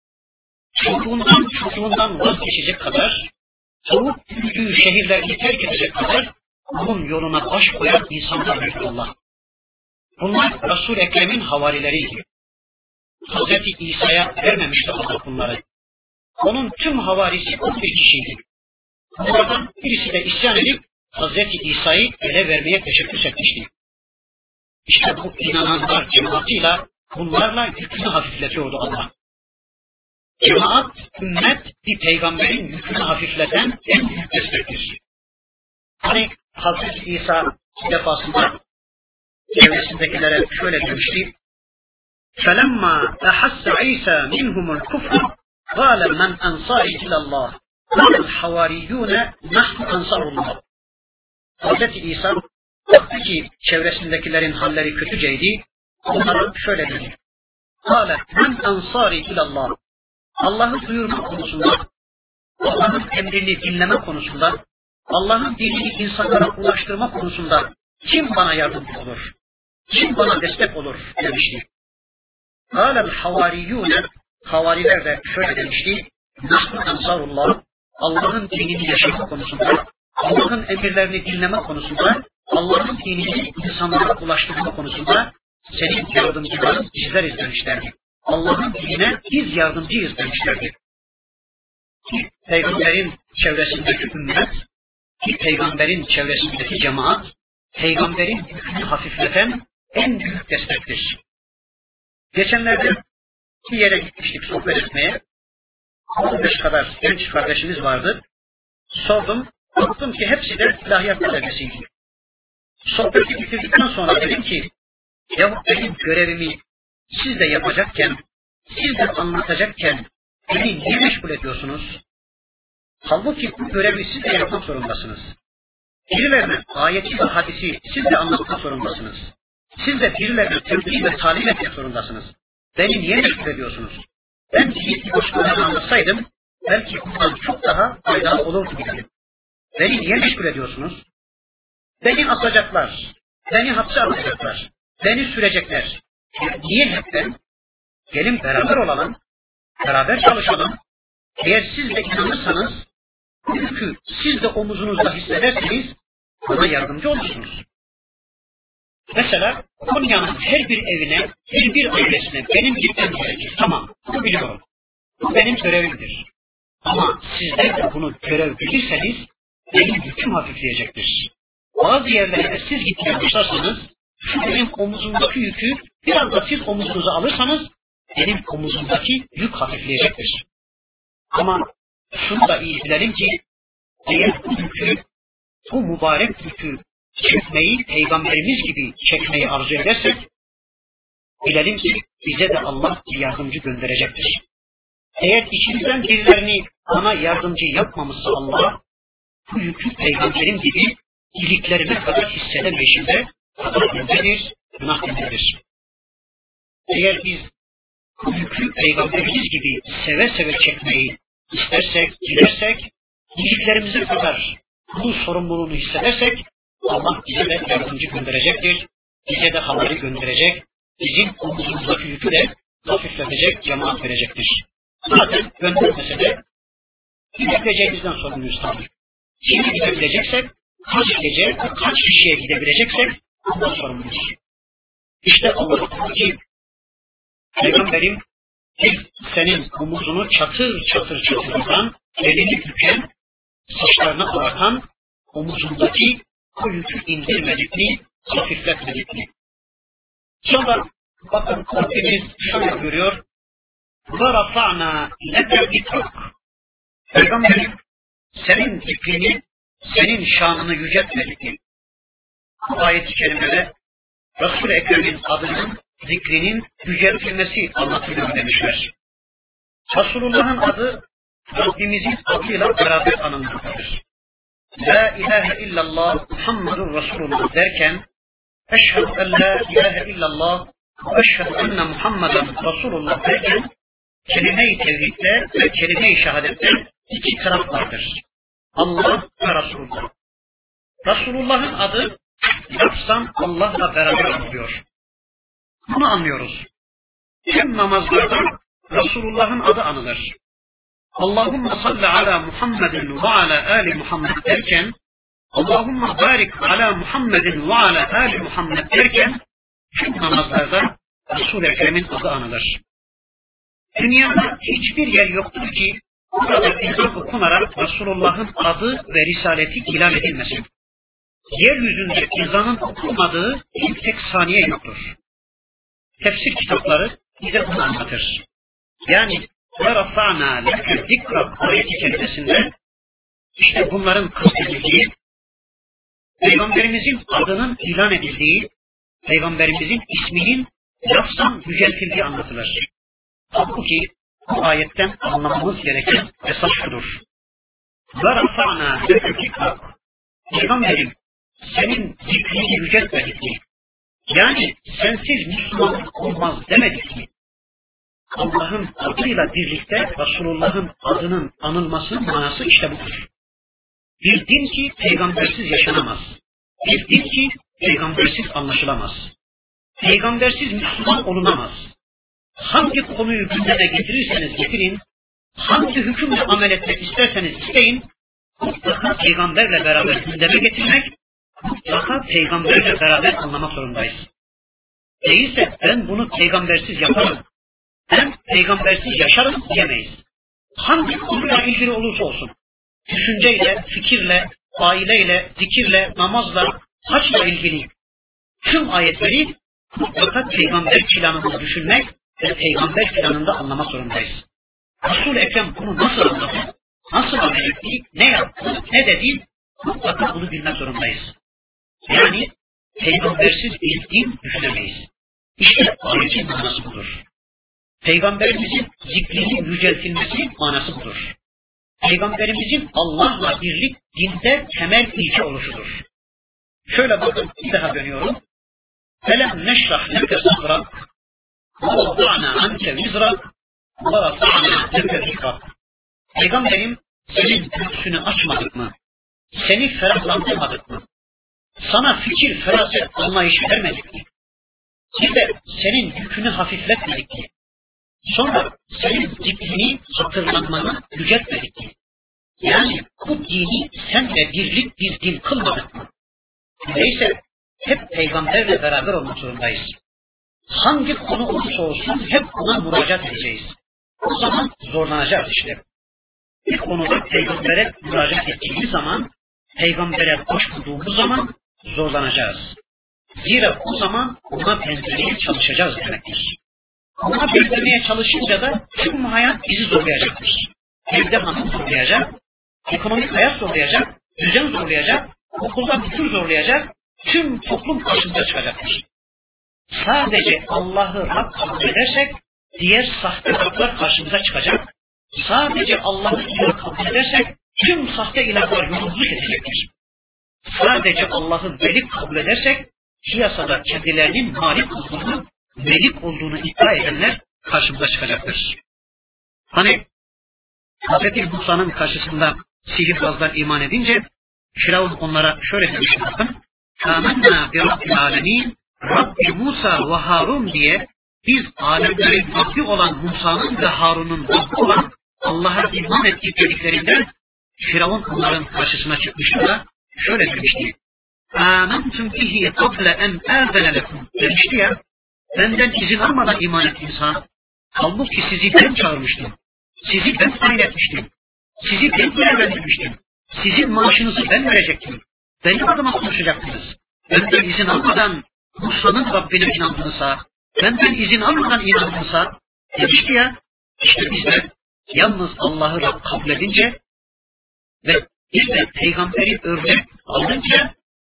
Çocuğundan vazgeçecek kadar, soğuk büyüdüğü şehirlerini terk edecek kadar onun yoluna baş koyan insanlar verdi Allah. Bunlar Resul-i Ekrem'in havarileriydi. Hazreti İsa'ya vermemişti Allah bunları. Onun tüm havarisi 11 kişiydi. Bunlardan birisi de isyan edip Hazreti İsa'yı ele vermeye teşebbüs etmişti. İşte bu inananlar cemaatiyle bunlarla yükünü hafifletiyordu Allah. Cemaat, ümmet bir peygamberin yükünü hafifleten en büyük destektir. Hani Hazreti İsa defasında çevresindekilere şöyle demişti. فَلَمَّا أَحَسَّ عِيسَى مِنْهُمُ الْكُفْرَ قَالَ مَنْ أَنْصَارِ إِلَى اللّٰهِ قَالَ الْحَوَارِيُّونَ نَحْنُ أَنْصَارُ اللّٰهِ. Hazreti İsa baktı ki çevresindekilerin halleri kötüceydi. Onlara şöyle dedi. قَالَ مَنْ أَنْصَارِ إِلَى اللّٰهِ. Allah'ı duyurma konusunda, Allah'ın emrini dinleme konusunda, Allah'ın dinini insanlara ulaştırma konusunda kim bana yardımcı olur? Kim bana destek olur? Demişti. قَالَ الْحَوَارِيُّونَ. Havariler de şöyle demişti. نَحْنُ أَنْصَارُ اللّٰهِ. Allah'ın dinini yaşama konusunda, Allah'ın emirlerini dinleme konusunda, Allah'ın dinini insanlara ulaştırma konusunda senin yardımcıların bizleriz demişlerdi. Allah'ın dinine biz yardımcıyız demişlerdi. Peygamberin çevresindeki ümmet, peygamberin çevresindeki cemaat, peygamberin yükünü hafifleten en büyük destektir. Geçenlerde bir yere gitmiştik sohbet etmeye. 15 kadar genç kardeşimiz vardı. Sordum, baktım ki hepsi de ilahiyat talebesiydi. Sohbeti bitirdikten sonra dedim ki, ya benim görevimi siz de yapacakken, siz de anlatacakken beni niye meşgul ediyorsunuz? Halbuki bu görevi siz de yapmak zorundasınız. Birilerine ayeti ve hadisi siz de anlatmak zorundasınız. Siz de birilerine tebliğ ve talim etmek zorundasınız. Beni niye meşgul ediyorsunuz? Ben bir başkalarını anlatsaydım, belki bundan çok daha faydalı olurdu dedim. Beni niye meşgul ediyorsunuz? Beni asacaklar, beni hapse atacaklar, beni sürecekler. Niye hep ben? Gelin beraber olalım, beraber çalışalım. Eğer siz de inanırsanız, bu yükü siz de omuzunuzda hissederseniz, bana yardımcı olursunuz. Mesela Konya'nın her bir evine, her bir ailesine benim gitmem gerekir. Tamam, bunu biliyorum. Bu benim görevimdir. Ama sizler de bunu görev bilirseniz, benim yüküm hafifleyecektir. Bazı yerlere siz gitmeye başlarsanız, şu benim omuzumdaki yükü biraz da siz omuzunuza alırsanız, benim omuzumdaki yük hafifleyecektir. Ama şunu da iyi bilelim ki, eğer bu yükü, bu mübarek yükü çekmeyi, Peygamberimiz gibi çekmeyi arzu edersek, bilelim ki bize de Allah bir yardımcı gönderecektir. Eğer içimizden birilerini ona yardımcı yapmamışsa Allah, bu yükü Peygamberim gibi iliklerine kadar hissedemeyişinde kadar gönderir, günah gönderir. Eğer biz bu yükü Peygamberimiz gibi seve seve çekmeyi istersek, dilersek, iliklerimize kadar bu sorumluluğunu hissedersek, Allah bize de yardımcı gönderecektir, bize de haberi gönderecek, bizim omuzumuzdaki yükü de hafifletecek, cemaat verecektir. Zaten göndermese de gidebileceğimizden sorumluyuz tabii. Şimdi gidebileceksek, kaç gece, kaç kişiye gidebileceksek ondan sorumluyuz. İşte Allah diyor ki, Peygamberim senin omuzunu çatır çatır çatırdan, elini büken, saçlarına ağartan, omuzundaki o yükü indirmedik mi, hafifletmedik mi? Sonra bakın Rabbimiz şöyle görüyor, وَرَفَعْنَا لَكَ ذِكْرَكَ. Peygamberim senin zikrini, senin şanını yüceltmedik mi? Bu ayet-i kerimede Resul-i Ekrem'in adının, zikrinin yüceltilmesi anlatılıyor demişler. Resulullah'ın adı Rabbimizin adıyla beraber anılmaktadır. La ilahe illallah Muhammedun Resulullah derken eşhedü en la ilahe illallah ve eşhedü enne Muhammeden Resulullah derken kelime-i tevhidde ve kelime-i şehadette iki taraf vardır. Allah ve Resulullah. Resulullah'ın adı lafzan Allah'la beraber anılıyor. Bunu anlıyoruz. Hem namazlarda Resulullah'ın adı anılır. Allahümme salli ala Muhammedin ve ala ali Muhammed derken, Allahümme barik ala Muhammedin ve ala ali Muhammed derken, tüm namazlarda Resul-i Ekrem'in adı anılır. Dünyada hiçbir yer yoktur ki, burada ezan okunarak Resulullah'ın adı ve risaleti ilan edilmesin. Yeryüzünde ezanın okunmadığı bir tek saniye yoktur. Tefsir kitapları bize bunu anlatır. Yani وَرَفَعْنَا لَكَ ذِكْرَ ayeti kelimesinde işte bunların kastedildiği, Peygamberimizin adının ilan edildiği, Peygamberimizin isminin lafzan yüceltildiği anlatılır. Halbuki bu ayetten anlamamız gereken esas şudur. وَرَفَعْنَا لَكَ Peygamberim, senin zikrini yüceltmedik mi? Yani sensiz Müslüman olmaz demedik mi? Allah'ın adıyla birlikte Resulullah'ın adının anılmasının manası işte budur. Bir din ki peygambersiz yaşanamaz. Bir din ki peygambersiz anlaşılamaz. Peygambersiz Müslüman olunamaz. Hangi konuyu gündeme getirirseniz getirin, hangi hükümle amel etmek isterseniz isteyin, mutlaka peygamberle beraber gündeme getirmek, mutlaka peygamberle beraber anlamak zorundayız. Değilse ben bunu peygambersiz yaparım, ben peygambersiz yaşarım diyemeyiz. Hangi konuyla ilgili olursa olsun, düşünceyle, fikirle, aileyle, zikirle, namazla, haçla ilgili tüm ayetleri mutlaka peygamber planını düşünmek ve peygamber planında anlamak zorundayız. Resul-i Ekrem bunu nasıl anladı, nasıl amel etti, ne yaptı, ne dedi, mutlaka bunu bilmek zorundayız. Yani peygambersiz bir din düşünemeyiz. İşte ayetin manası budur. Peygamberimizin zikrinin yüceltilmesi manası budur. Peygamberimizin Allah'la birlik dinde temel ilke oluşudur. Şöyle bakın, bir daha dönüyorum. فَلَمْ نَشْرَحْ لَكَ صَدْرَكَ وَوَضَعْنَا عَنْكَ وِزْرَكَ وَرَفَعْنَا لَكَ ذِكْرَكَ Peygamberim, senin göğsünü açmadık mı? Seni ferahlandırmadık mı? Sana fikir, feraset, anlayış vermedik mi? Bir de senin yükünü hafifletmedik mi? Sonra senin zikrini, hatırlanmanı yüceltmedik mi? Yani bu dini senle birlik bir din kılmadık mı? Öyleyse hep peygamberle beraber olmak zorundayız. Hangi konu olursa olsun hep ona müracaat edeceğiz. O zaman zorlanacağız işte. Bir konuda peygambere müracaat ettiğimiz zaman, peygambere boş bulduğumuz zaman zorlanacağız. Zira o zaman ona benzemeye çalışacağız demektir. Ona benzemeye çalışınca da tüm hayat bizi zorlayacaktır. Evde hanım zorlayacak, ekonomik hayat zorlayacak, düzen zorlayacak, okulda bütün zorlayacak, tüm toplum karşımıza çıkacaktır. Sadece Allah'ı Rab kabul edersek, diğer sahte Rablar karşımıza çıkacak. Sadece Allah'ı ilah kabul edersek, tüm sahte ilahlar yolumuzu kesecektir. Sadece Allah'ı velik kabul edersek, piyasada kendilerinin malik olduğunu, velik olduğunu iddia edenler karşımıza çıkacaktır. Hani Hz. Musa'nın karşısında sihirbazlar iman edince, Firavun onlara şöyle demişti bakın. Âmennâ bi Rabbil âlemîn, Rabbi Musa ve Harun diye biz alemlerin Rabbi olan Musa'nın ve Harun'un Rabbi olan Allah'a iman ettik dediklerinden Firavun onların karşısına çıkmıştı da şöyle demişti. Âmentüm bihi kable en âzene lekum demişti ya. Benden izin almadan iman etti insan. Halbuki sizi ben çağırmıştım. Sizi ben tayin etmiştim. Sizi ben görevlendirmiştim. Sizin maaşınızı ben verecektim. Benim adıma konuşacaktınız. Benden izin almadan Musa'nın Rabbine inandınızsa, benden izin almadan inandınızsa demişti ya. İşte biz de yalnız Allah'ı Rab kabul edince ve biz de peygamberi örnek alınca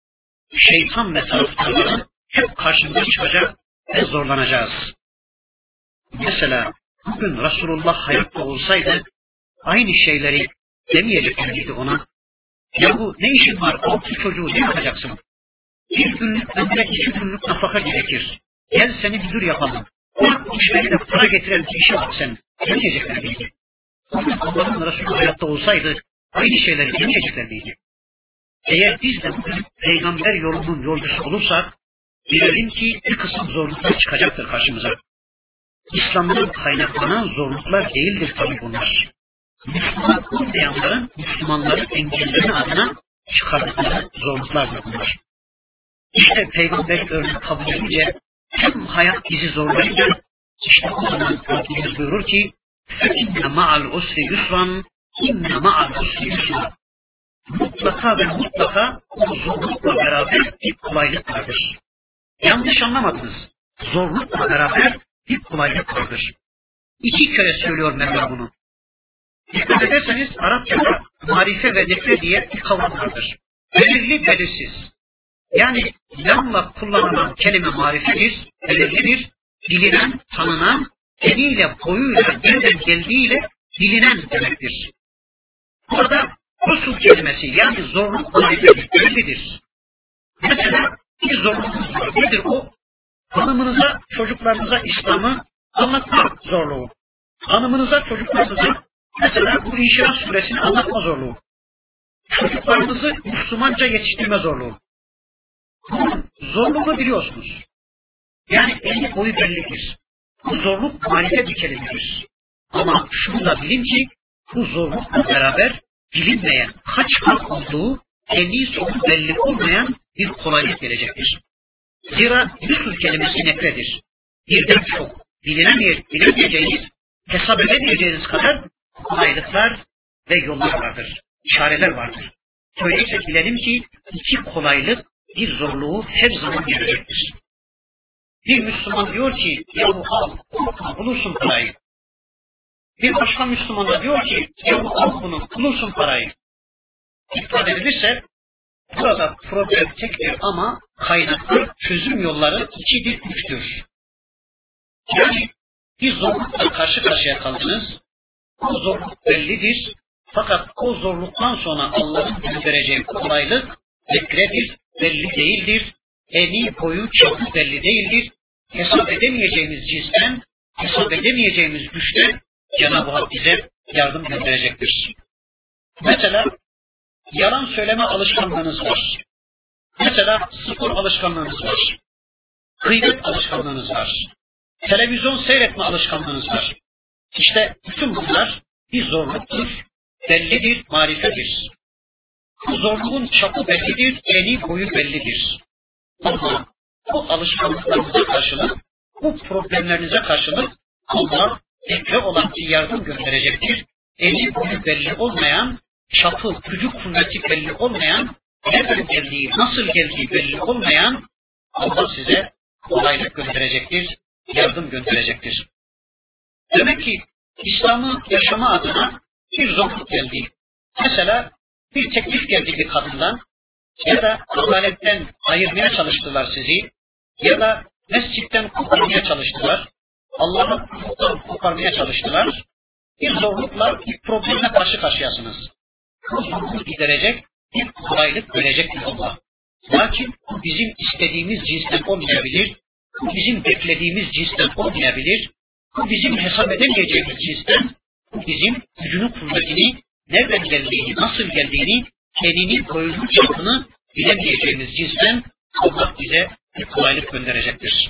şeytan ve taraftarları hep karşımıza çıkacak ve zorlanacağız. Mesela bugün Resulullah hayatta olsaydı aynı şeyleri demeyeceklerdi ona. Yahu ne işin var? 6 çocuğu ne yapacaksın? Bir günlük ömre 2 günlük nafaka gerekir. Gel seni müdür yapalım. O işlerine para getiren bir işe bak sen. Demeyecekler miydi? Allah'ın Resulü hayatta olsaydı aynı şeyleri demeyecekler miydi? Eğer biz de bugün peygamber yolunun yolcusu olursak bilelim ki bir kısım zorluklar çıkacaktır karşımıza. İslam'dan kaynaklanan zorluklar değildir tabii bunlar. Müslüman olmayanların, Müslümanların engelleme adına çıkardıkları zorluklardır bunlar. İşte peygamberin örnek kabul edince, tüm hayat bizi zorlayınca, işte o zaman Rabbimiz buyurur ki, فَاِنَّ مَعَ الْعُسْرِ يُسْرًا اِنَّ مَعَ الْعُسْرِ يُسْرًا Mutlaka ve mutlaka o zorlukla beraber bir kolaylık vardır. Yanlış anlamadınız. Zorlukla beraber bir kolaylık vardır. 2 kere söylüyor Mevla bunu. Dikkat ederseniz Arapçada marife ve nekre diye bir kavram vardır. Belirli, belirsiz. Yani lamla kullanılan kelime marifedir, belirlidir, bilinen, tanınan, eliyle, boyuyla, nereden geldiğiyle bilinen demektir. Burada usul kelimesi yani zorluk marifeti bellidir. Mesela bir zorluğunuz var. Nedir o? Hanımınıza, çocuklarınıza İslam'ı anlatma zorluğu. Hanımınıza, çocuklarınıza mesela bu İnşirah suresini anlatma zorluğu. Çocuklarınızı Müslümanca yetiştirme zorluğu. Bunun zorluğunu biliyorsunuz. Yani eli boyu bellidir. Bu zorluk marifet bir kelimedir. Ama şunu da bilin ki bu zorlukla beraber bilinmeyen, kaç hak olduğu, en sonu belli olmayan bir kolaylık gelecektir. Zira usul kelimesi nekredir. Birden çok bilemeyeceğiniz, hesap edemeyeceğiniz kadar kolaylıklar ve yollar vardır, çareler vardır. Öyleyse bilelim ki iki kolaylık bir zorluğu her zaman gelecektir. Bir Müslüman diyor ki, yahu al, bulursun parayı. Bir başka Müslüman da diyor ki, yahu al bunu, bulursun parayı. İfade edilirse, burada problem tektir ama kaynaklı çözüm yolları ikidir, üçtür. Yani bir zorlukla karşı karşıya kaldınız, o zorluk bellidir, fakat o zorluktan sonra Allah'ın göndereceği kolaylık bekledir, belli değildir, eni boyu çapı belli değildir, hesap edemeyeceğimiz cinsten, hesap edemeyeceğimiz güçten Cenab-ı Hak bize yardım gönderecektir. Mesela yalan söyleme alışkanlığınız var. Mesela spor alışkanlığınız var. Gıybet alışkanlığınız var. Televizyon seyretme alışkanlığınız var. İşte bütün bunlar bir zorluktur, bellidir, marifedir. Bu zorluğun çapı bellidir, eni boyu bellidir. Ama bu alışkanlıklarınıza karşılık, bu problemlerinize karşılık Allah ekle olan bir yardım gönderecektir. Eni boyu belli olmayan, çapı, gücü, kuvveti belli olmayan, nereden geldiği, nasıl geldiği belli olmayan Allah size kolaylık gönderecektir, yardım gönderecektir. Demek ki İslam'ı yaşama adına bir zorluk geldi. Mesela bir teklif geldi bir kadından ya da adaletten ayırmaya çalıştılar sizi ya da mescitten koparmaya çalıştılar, Allah'ın hukuktan koparmaya çalıştılar. Bir zorlukla, bir problemle karşı karşıyasınız. Bu zorluğu giderecek bir kolaylık verecektir Allah. Lakin bu bizim istediğimiz cinsten olmayabilir, bu bizim beklediğimiz cinsten olmayabilir, bu bizim hesap edemeyeceğimiz cinsten, bu bizim gücünü, kuvvetini, nereden geldiğini, nasıl geldiğini, kendini, boyunu, çapını bilemeyeceğimiz cinsten Allah bize bir kolaylık gönderecektir.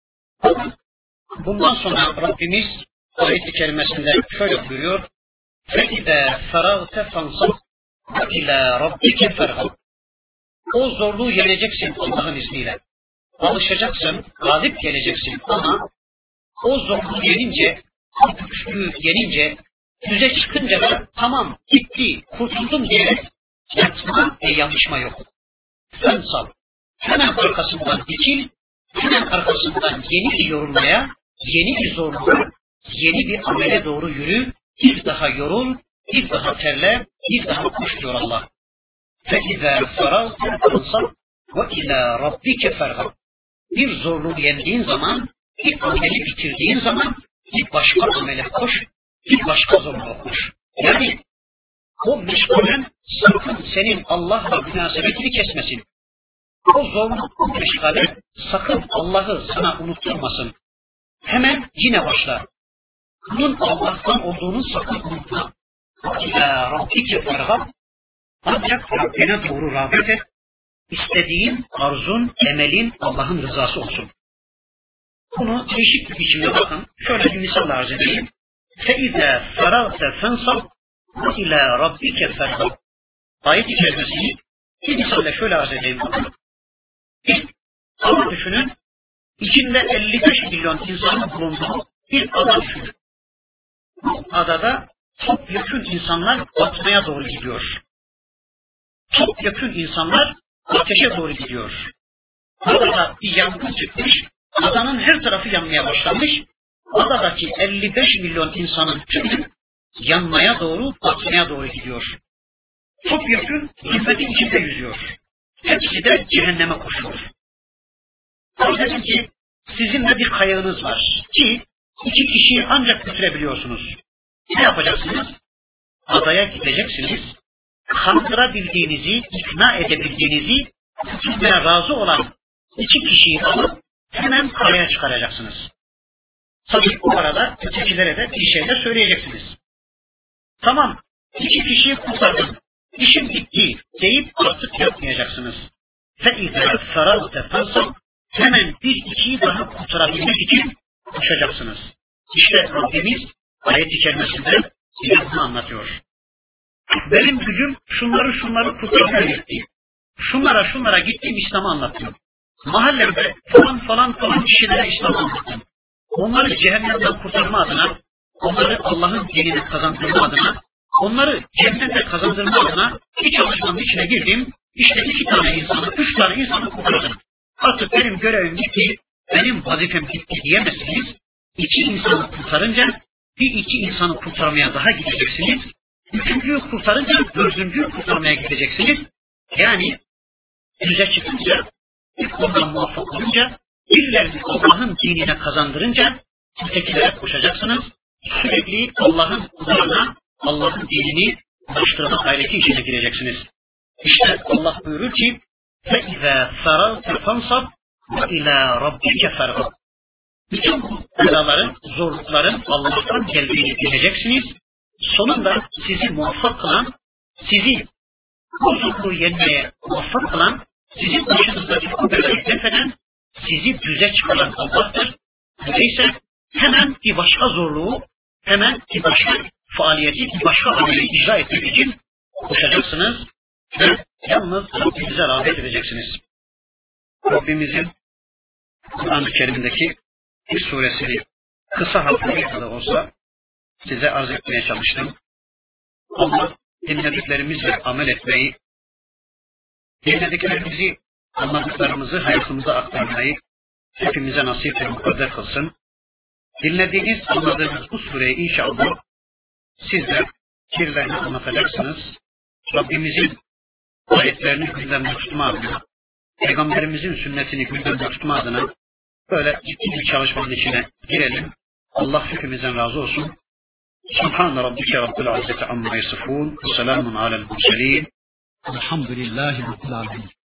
Bundan sonra Rabbimiz ayet-i kerimesinde şöyle buyuruyor: فَاِذَا فَرَغْتَ فَانْصَبْ وَاِلَى رَبِّكَ فَرْغَبْ. O zorluğu yeneceksin Allah'ın izniyle. Alışacaksın, galip geleceksin ama o zorluğu yenince, o güçlüğü yenince, yüze çıkınca da tamam, bitti, kurtuldum diye yatma ve yanlışma yok. Fensal, hemen arkasından dikil, hemen arkasından yeni bir yorulmaya, yeni bir zorluğa, yeni bir amele doğru yürü, bir daha yorul, bir daha terle, bir daha koş diyor Allah. فَاِذَا فَرَغْتَ فَانْصَبْ وَاِلَى رَبِّكَ فَرْغَبْ. Bir zorluğu yendiğin zaman, bir ameli bitirdiğin zaman, bir başka amele koş, bir başka zorluğa koş. Yani o meşgalen sakın senin Allah'la münasebetini kesmesin. O zorluk, o meşgale sakın Allah'ı sana unutturmasın. Hemen yine başla. Bunun Allah'tan olduğunu sakın unutma. İlâ Rabbike fergab. Ancak Rabbine doğru rağbet et. İstediğin, arzun, emelin Allah'ın rızası olsun. Bunu değişik bir biçimde bakın. Şöyle bir misal arz edeyim. فَاِذَا فَرَغْتَ فَانْصَبْ وَاِلَى رَبِّكَ فَرْغَبْ. Ayet-i kerimesini bir misalle şöyle arz edeyim bakın. Bir ada düşünün. İçinde 55 milyon insanın bulunduğu bir ada düşünün. Bu adada topyekün insanlar batmaya doğru gidiyor. Topyekün insanlar ateşe doğru gidiyor. Adada bir yangın çıkmış, adanın her tarafı yanmaya başlamış, adadaki 55 milyon insanın tümü yanmaya doğru, batmaya doğru gidiyor. Topyekün zulmetin içinde yüzüyor. hepsi de cehenneme koşulur. Dedim ki sizin de bir kayığınız var ki 2 kişiyi ancak götürebiliyorsunuz. Ne yapacaksınız? Adaya gideceksiniz. Kandırabildiğinizi, ikna edebildiğinizi, tutmaya razı olan 2 kişiyi alıp hemen karaya çıkaracaksınız. Tabii bu arada ötekilere de bir şeyler söyleyeceksiniz. Tamam, 2 kişiyi kurtardım, işim bitti deyip artık yapmayacaksınız. فَاِذَا فَرَغْتَ فَنْصَبْ hemen bir 2'yi daha kurtarabilmek için koşacaksınız. İşte Rabbimiz ayet-i kerimesinde bize bunu anlatıyor. Benim gücüm şunları kurtarmaya gitti. Şunlara gittim, İslam'ı anlattım. Mahallede falan kişilere İslam'ı anlattım. Onları cehennemden kurtarma adına, onları Allah'ın dinine kazandırma adına, onları cennete kazandırma adına bir çalışmanın içine girdim. İşte 2 tane insanı, 3 tane insanı kurtardım. Artık benim görevim bitti, benim vazifem bitti diyemezsiniz. 2 insanı kurtarınca bir 2 insanı kurtarmaya daha gideceksiniz. 3.'yü kurtarınca 4.'yü kurtarmaya gideceksiniz. Yani yüze çıkınca, bir konudan muvaffak olunca, birilerini Allah'ın dinine kazandırınca ötekilere koşacaksınız. Sürekli Allah'ın kullarına, Allah'ın dinini ulaştırma gayreti içine gireceksiniz. İşte Allah buyurur ki فَاِذَا فَرَغْتَ فَانْصَبْ وَاِلَى رَبِّكَ فَرْغَبْ bütün bu belaların, zorlukların Allah'tan geldiğini bileceksiniz. Sonunda sizi muvaffak kılan, sizi bu zorluğu yenmeye muvaffak kılan, sizin başınızdaki bu belayı defeden, sizi düze çıkaran Allah'tır. Öyleyse hemen bir başka zorluğu, hemen bir başka faaliyeti, bir başka ameli icra etmek için koşacaksınız ve yalnız Rabbimize rağbet edeceksiniz. Rabbimizin Kur'an-ı Kerim'deki bir suresini kısa hatlarıyla da olsa size arz etmeye çalıştım. Allah dinlediklerimizle amel etmeyi, dinlediklerimizi, anladıklarımızı hayatımıza aktarmayı hepimize nasip ve mukadder kılsın. Dinlediğiniz, anladığınız bu sureyi inşallah siz de birilerine anlatacaksınız. Rabbimizin ayetlerini gündemde tutma adına, Peygamberimizin sünnetini gündemde tutma adına böyle ciddi bir çalışmanın içine girelim. Allah hepimizden razı olsun. Subhan rabbike rabbil izzati amma yasifun. Selamun alel murselin. Elhamdülillahi rabbil alemin.